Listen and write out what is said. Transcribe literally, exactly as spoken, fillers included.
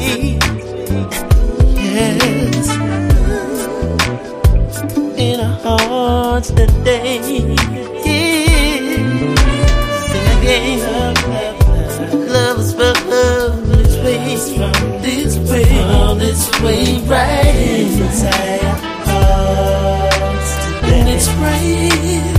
Yes, in our hearts today. Yeah, sing again. Love is from this way, from this way, from this way, right inside our hearts today. And it's right.